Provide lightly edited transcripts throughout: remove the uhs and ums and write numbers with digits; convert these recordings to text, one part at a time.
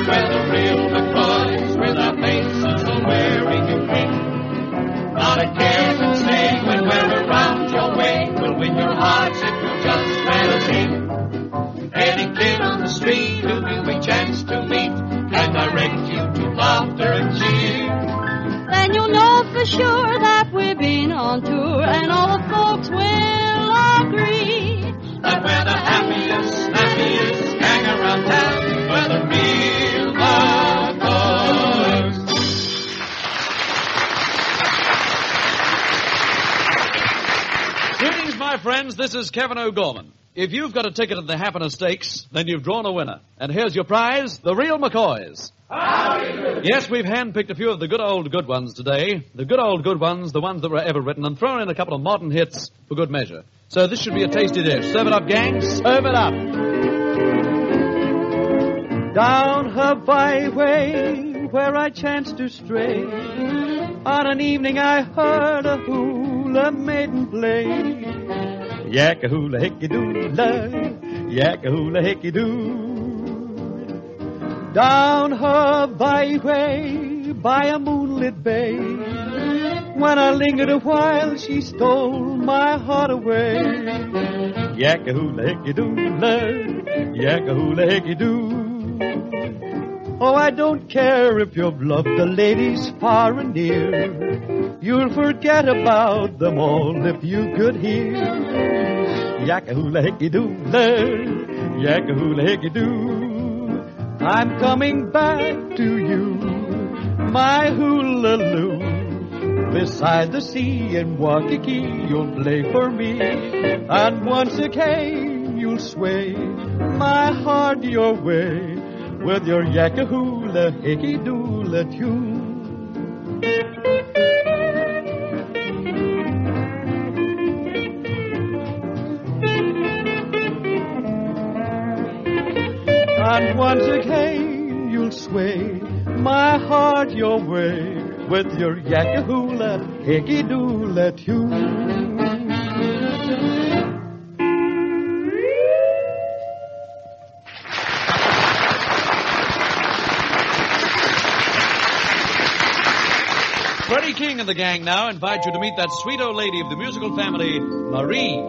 where the real McCoys, with our faces all wearing a grin. Not a care can say when we're around your way. We'll win your hearts if you just let us in. Any kid on the street who we chance to meet can direct you to laughter and cheer. Then you'll know for sure that we've been on tour, and all the folks will agree that we're the happiest, snappiest gang around town. We're the real McCoys. Greetings, my friends. This is Kevin O'Gorman. If you've got a ticket at the Happiness Stakes, then you've drawn a winner. And here's your prize, the real McCoys. Howdy. Yes, we've handpicked a few of the good ones today. The good ones, the ones that were ever written, and thrown in a couple of modern hits for good measure. So this should be a tasty dish. Serve it up, gang. Serve it up. Down her byway where I chanced to stray, on an evening I heard a hula maiden play. Yak-a-hula hickey-doo-la, yak-a-hula hickey-doo. Down her byway by a moonlit bay, when I lingered a while she stole my heart away. Yak-a-hula hickey-doo-la, yak-a-hula hickey-doo. Oh, I don't care if you've loved the ladies far and near, you'll forget about them all if you could hear. Yak-a-hula hickey-doo-la, yak-a-hula hickey-doo. I'm coming back to you, my hula-loo. Beside the sea in Waikiki you'll play for me, and once again you'll sway my heart your way with your yak-a-hula hickey-doo-la tune. And once again you'll sway my heart your way with your yak-a-hula hickey-doo-la tune. Freddie King and the gang now invite you to meet that sweet old lady of the musical family, Marie.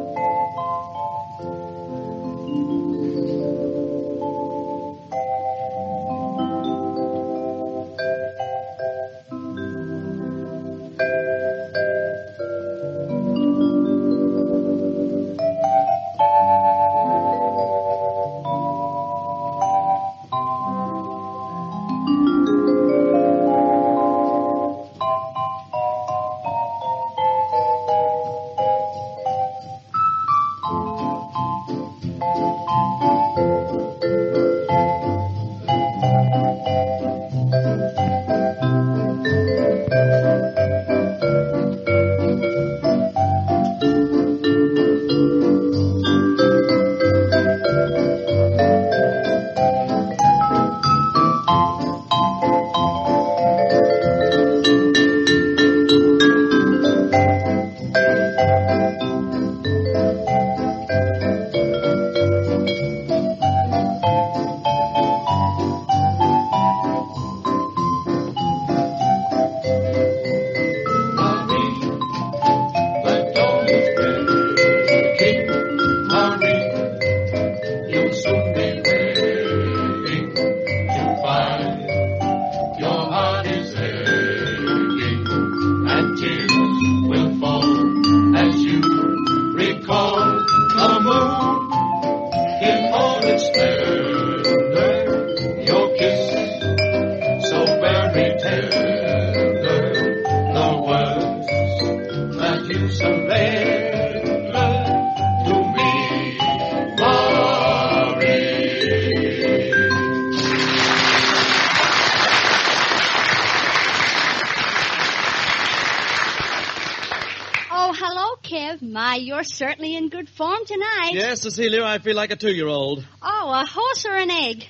My, you're certainly in good form tonight. Yes, Cecilia, I feel like a 2-year-old. Oh, a horse or an egg?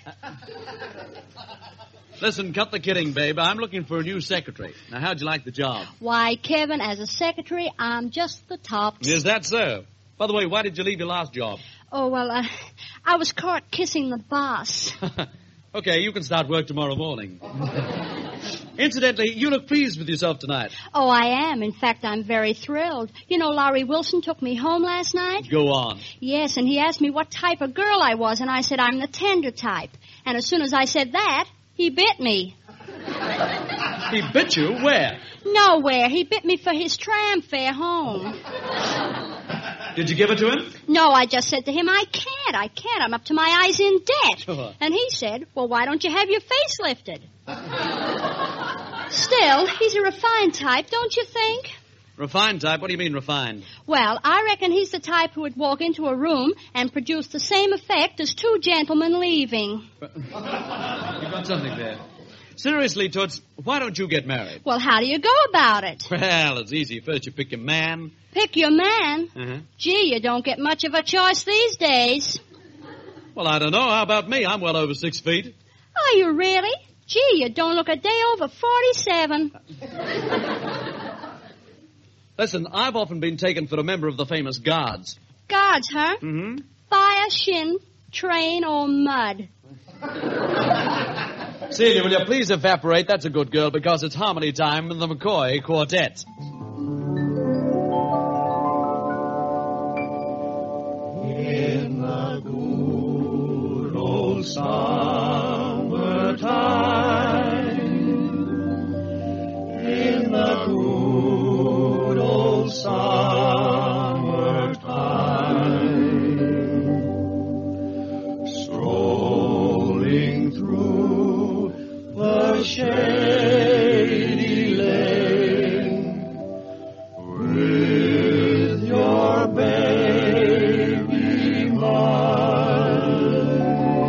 Listen, cut the kidding, babe. I'm looking for a new secretary. Now, how'd you like the job? Why, Kevin, as a secretary, I'm just the tops. Is that so? By the way, why did you leave your last job? Oh, well, I was caught kissing the boss. Okay, you can start work tomorrow morning. Incidentally, you look pleased with yourself tonight. Oh, I am. In fact, I'm very thrilled. You know, Laurie Wilson took me home last night? Go on. Yes, and he asked me what type of girl I was, and I said I'm the tender type. And as soon as I said that, he bit me. He bit you? Where? Nowhere. He bit me for his tram fare home. Did you give it to him? No, I just said to him, I can't. I'm up to my eyes in debt. Sure. And he said, well, why don't you have your face lifted? Still, he's a refined type, don't you think? Refined type? What do you mean refined? Well, I reckon he's the type who would walk into a room and produce the same effect as two gentlemen leaving. You've got something there. Seriously, Toots, why don't you get married? Well, how do you go about it? Well, it's easy. First you pick your man. Pick your man? Uh-huh. Gee, you don't get much of a choice these days. Well, I don't know. How about me? I'm well over 6 feet. Are you really? Gee, you don't look a day over 47. Listen, I've often been taken for a member of the famous Guards. Guards, huh? Mm-hmm. Fire, shin, train, or mud? Celia, will you please evaporate? That's a good girl, because it's harmony time in the McCoy Quartet. In the good old summertime, in the good old summertime, strolling through the shady lane with your baby mine.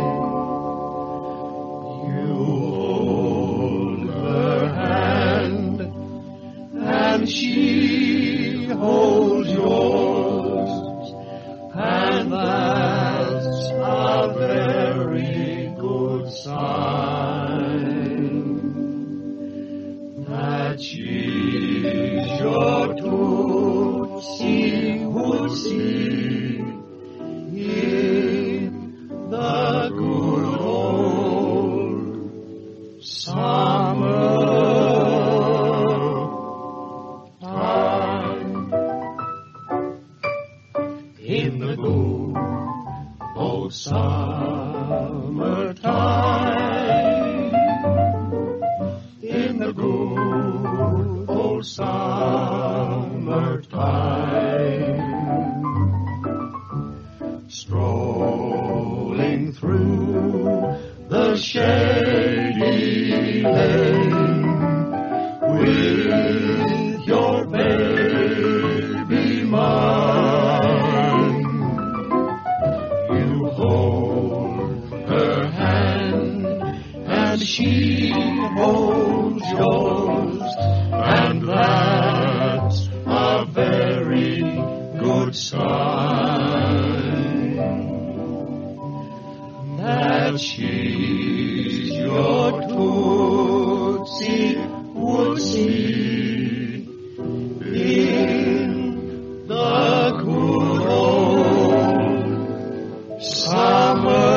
You hold her hand and she holds yours, and that's a very good sign that she's your Tootsie Wootsie in the good old summer time. In the good old summertime, in the good old summertime, strolling through the shady lane with your baby mine. You hold her hand and she holds yours, and that's a very good sign that she's your Tootsie Wootsie in the good old summer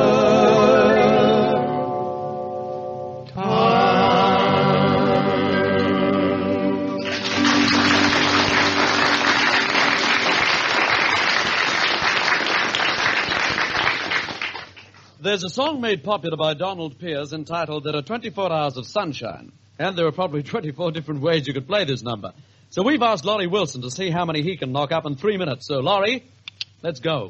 There's a song made popular by Donald Pierce entitled There Are 24 Hours of Sunshine. And there are probably 24 different ways you could play this number. So we've asked Laurie Wilson to see how many he can knock up in 3 minutes. So, Laurie, let's go.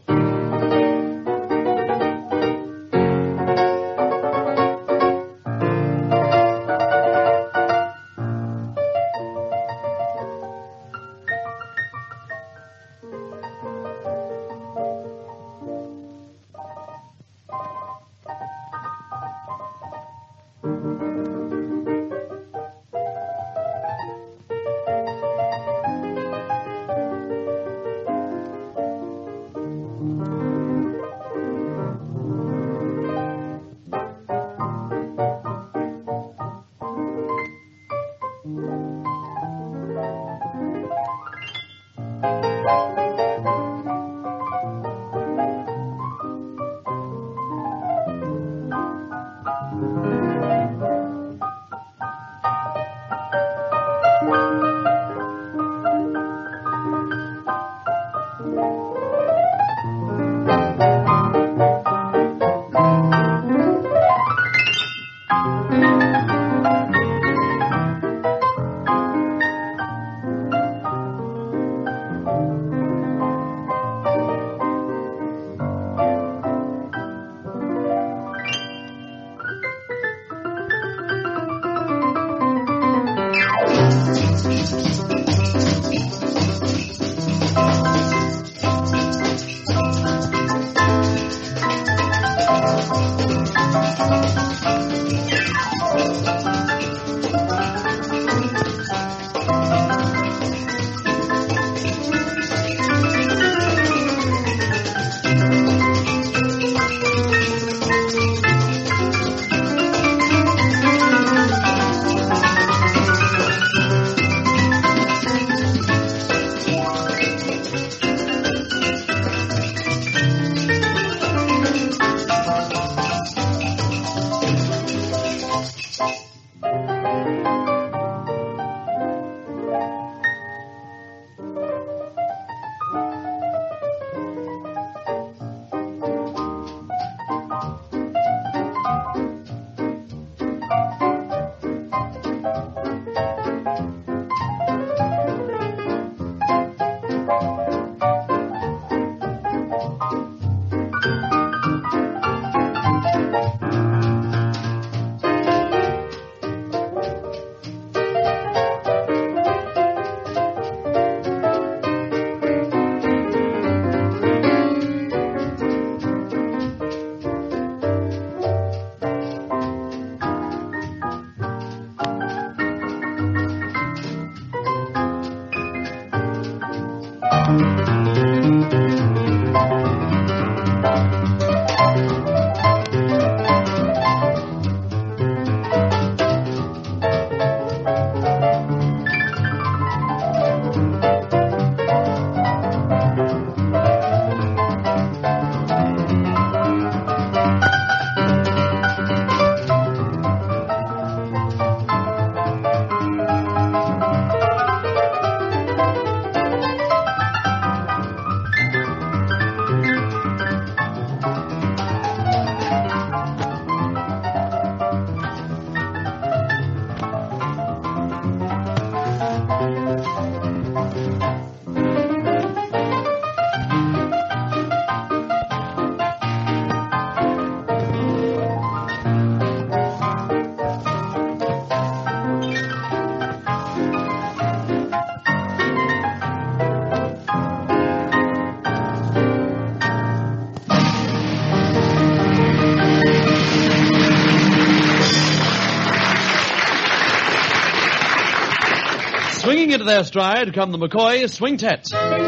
Coming into their stride come the McCoy Swingtets.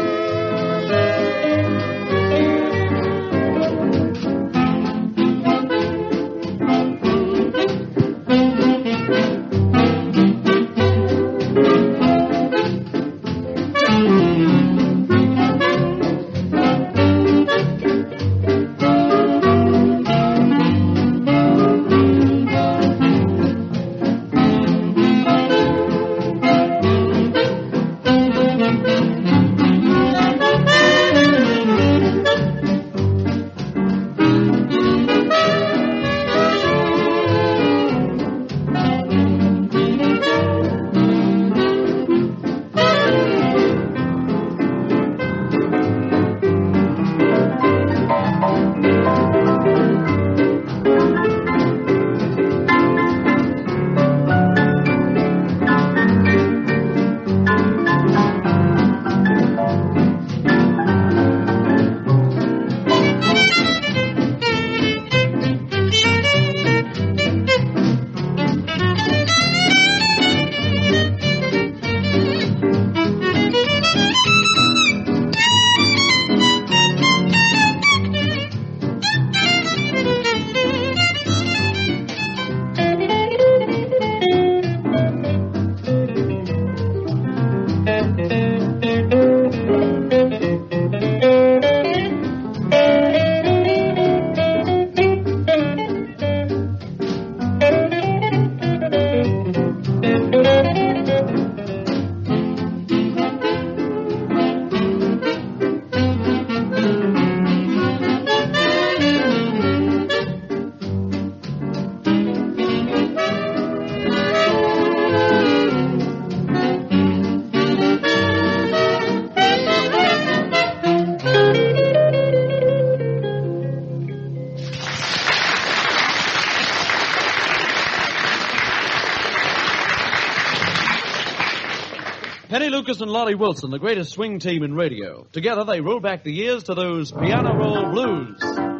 Penny Lucas and Lottie Wilson, the greatest swing team in radio. Together they roll back the years to those piano roll blues.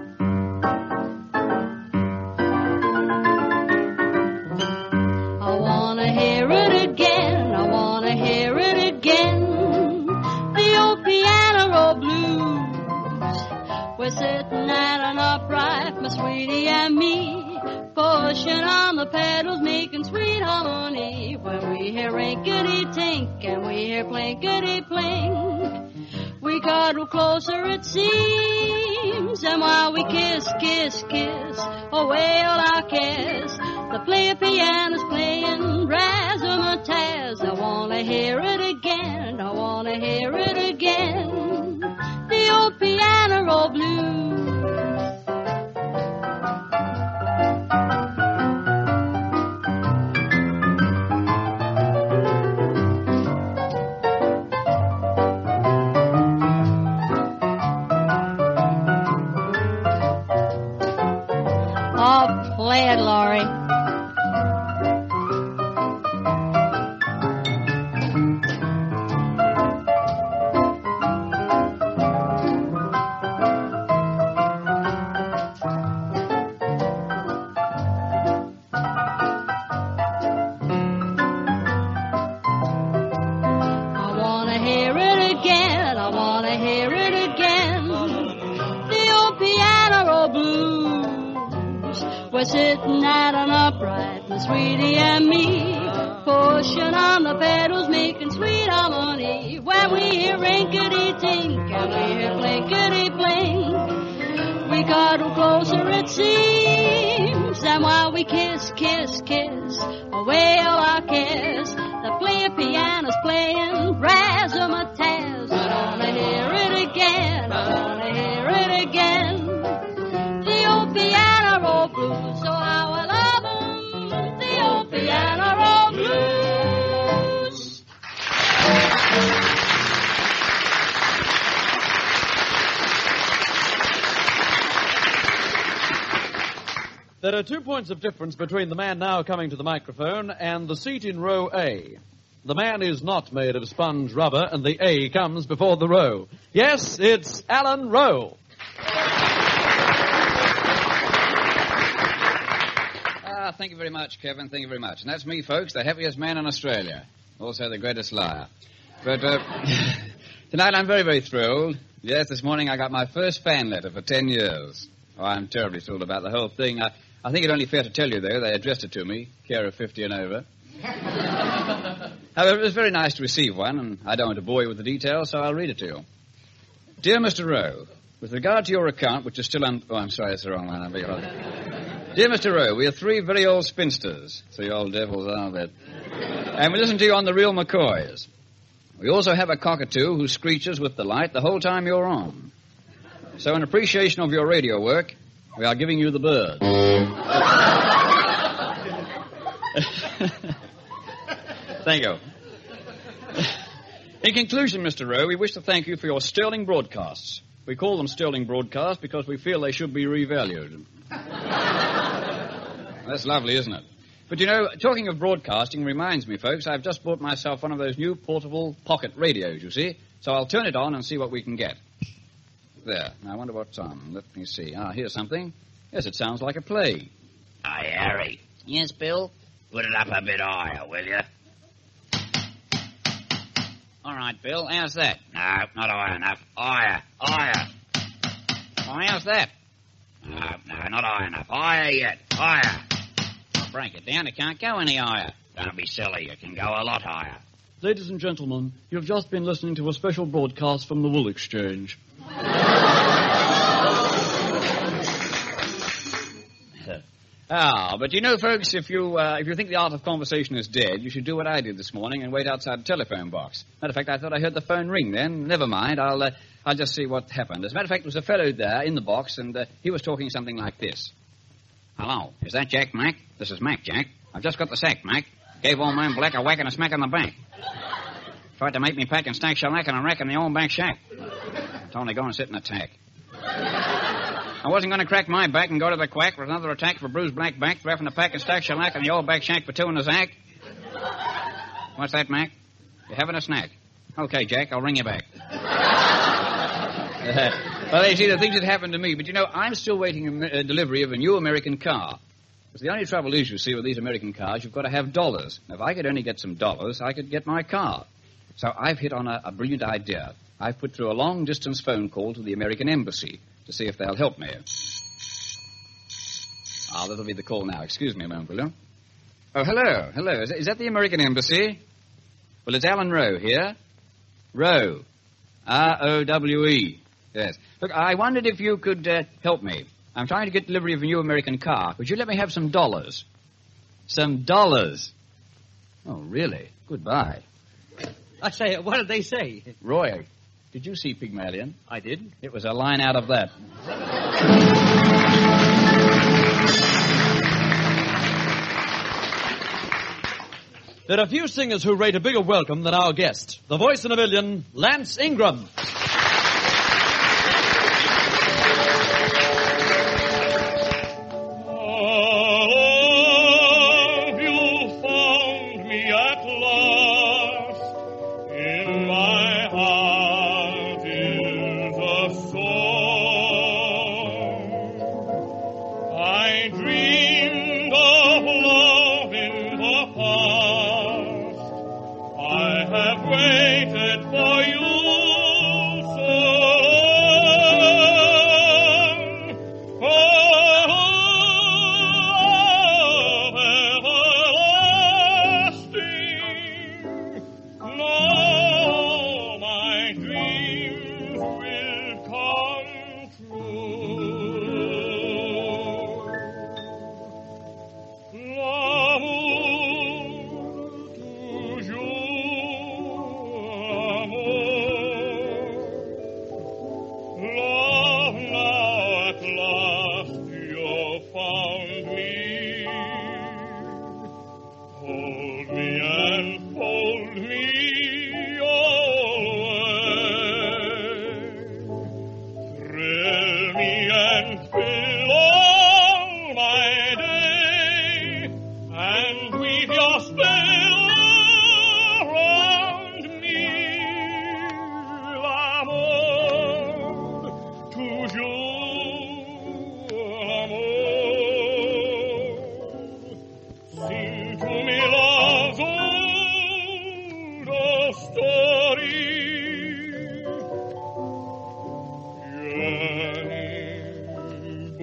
I wanna hear it again, I wanna hear it again. The old piano roll blues. We're sitting at an upright, my sweetie and me, pushing on the pedals, making sweet harmony. When we hear rinkety-tink and we hear plinkety-plink, we cuddle closer it seems, and while we kiss, kiss, kiss away all our cares, the player piano's playing razzmatazz. I wanna hear it again, I wanna hear it again, the old piano roll blues. Play it, Laurie. I wanna hear it again, I wanna hear it again, the old piano roll blues. We're sitting at an upright, my sweetie and me, pushing on the pedals, making sweet harmony. When we hear rinkety-tink and we hear plinkety-plink, we cuddle closer it seems, and while we kiss, kiss, kiss away all our cares, the player piano's playing razzmatazz. I wanna hear it again, I wanna hear it again, the old piano roll blues. So how I love them, the old piano roll blues. There are 2 points of difference between the man now coming to the microphone and the seat in row A. The man is not made of sponge rubber, and the A comes before the row. Yes, it's Alan Rowe. Thank you very much, Kevin. Thank you very much. And that's me, folks, the heaviest man in Australia. Also the greatest liar. But tonight I'm very, very thrilled. Yes, this morning I got my first fan letter for 10 years. Oh, I'm terribly thrilled about the whole thing. I think it's only fair to tell you, though, they addressed it to me, care of 50 and over. However, it was very nice to receive one, and I don't want to bore you with the details, so I'll read it to you. Dear Mr. Rowe, with regard to your account, which is still Oh, I'm sorry, that's the wrong line. I beg your pardon. Dear Mr. Rowe, we are 3 very old spinsters. 3 old devils, aren't they? And we listen to you on the real McCoys. We also have a cockatoo who screeches with delight the whole time you're on. So in appreciation of your radio work, we are giving you the bird. Thank you. In conclusion, Mr. Rowe, we wish to thank you for your sterling broadcasts. We call them sterling broadcasts because we feel they should be revalued. That's lovely, isn't it? But, you know, talking of broadcasting reminds me, folks, I've just bought myself one of those new portable pocket radios, you see. So I'll turn it on and see what we can get. There. Now, I wonder what's on. Let me see. Here's something. Yes, it sounds like a play. Hi, Harry. Yes, Bill? Put it up a bit higher, will you? All right, Bill. How's that? No, not high enough. Higher. Higher. Oh, how's that? No, not high enough. Higher yet. Higher. I'll break it down. It can't go any higher. Don't be silly. It can go a lot higher. Ladies and gentlemen, you've just been listening to a special broadcast from the Wool Exchange. But you know, folks, if you think the art of conversation is dead, you should do what I did this morning and wait outside the telephone box. Matter of fact, I thought I heard the phone ring then. Never mind, I'll just see what happened. As a matter of fact, there was a fellow there in the box, and he was talking something like this. Hello, is that Jack, Mac? This is Mac, Jack. I've just got the sack, Mac. Gave old man Black a whack and a smack on the back. Tried to make me pack and stack shellac and a rack in the old back shack. Told me to go and sit in a tack. I wasn't going to crack my back and go to the quack with another attack for bruised black back, drafting a pack and stack shellac in the old back shack for 2 in the zack. What's that, Mac? You having a snack? Okay, Jack, I'll ring you back. Well, you see, the things that happened to me, but you know, I'm still waiting a delivery of a new American car. Because the only trouble is, you see, with these American cars, you've got to have dollars. Now, if I could only get some dollars, I could get my car. So I've hit on a brilliant idea. I've put through a long-distance phone call to the American Embassy to see if they'll help me. That'll be the call now. Excuse me a moment, will you? Oh, hello. Hello. Is that the American Embassy? Well, it's Alan Rowe here. Rowe. R-O-W-E. Yes. Look, I wondered if you could help me. I'm trying to get delivery of a new American car. Would you let me have some dollars? Some dollars? Oh, really? Goodbye. I say, what did they say? Roy, did you see Pygmalion? I did. It was a line out of that. There are few singers who rate a bigger welcome than our guest, the voice in a million, Lance Ingram.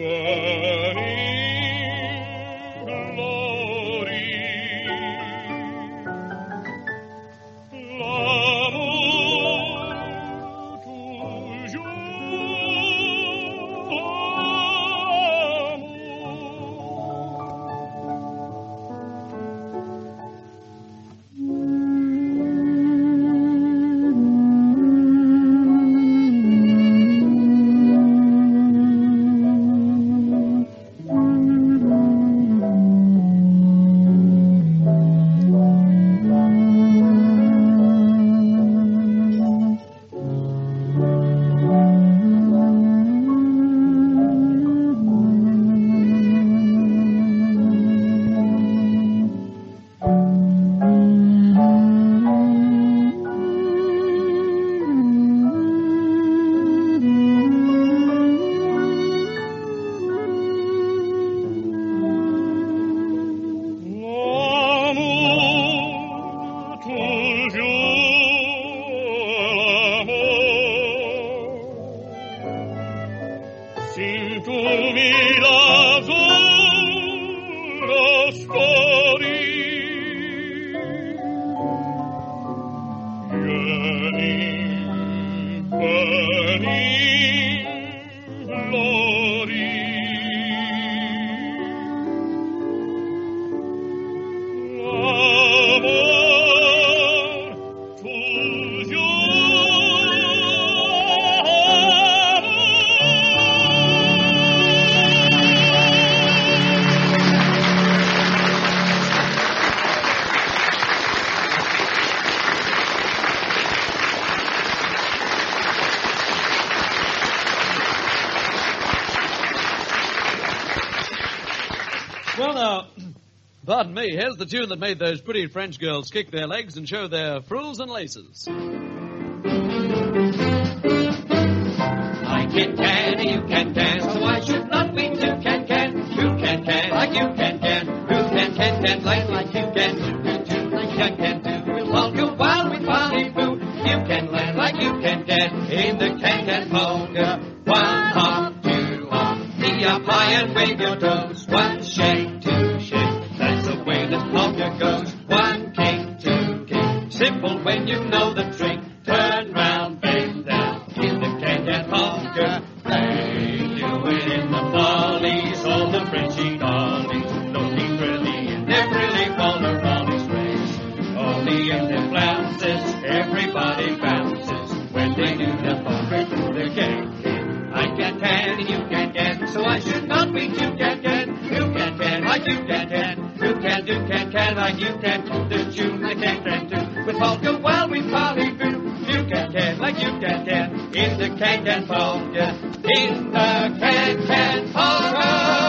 Well, now, pardon me, here's the tune that made those pretty French girls kick their legs and show their frills and laces. I can you can, so why should not we too can, who can, like you can, who can, like you can, do, like you can do, we'll all go wild with party-boo, you can land like you can, in the can polka, one hop, two hop, knee up high and wave your toes, one shake, two shake, that's the way this polka goes, one kick, two kick, simple when you know the trick, turn round, bend down, in the can polka, they do it in the follies, all the Frenchy dollies, looking pretty in their frilly roller rollies race, only in their flounces, everybody bounces, when they do the polka through the gang. I can and you can, so I should not be too can, who can, like you can, who can do can, like you can, the tune I can do, with polka while we polly-boo, you can, like you can, in the can polka, in the can polka.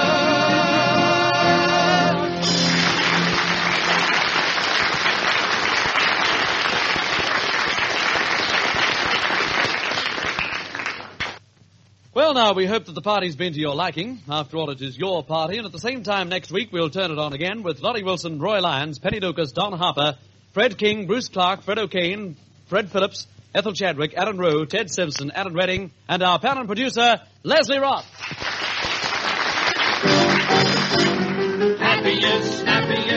Well, now, we hope that the party's been to your liking. After all, it is your party, and at the same time next week, we'll turn it on again with Lottie Wilson, Roy Lyons, Penny Lucas, Don Harper, Fred King, Bruce Clark, Fred O'Kane, Fred Phillips, Ethel Chadwick, Aaron Rowe, Ted Simpson, Aaron Redding, and our pal and producer, Leslie Roth. Happy is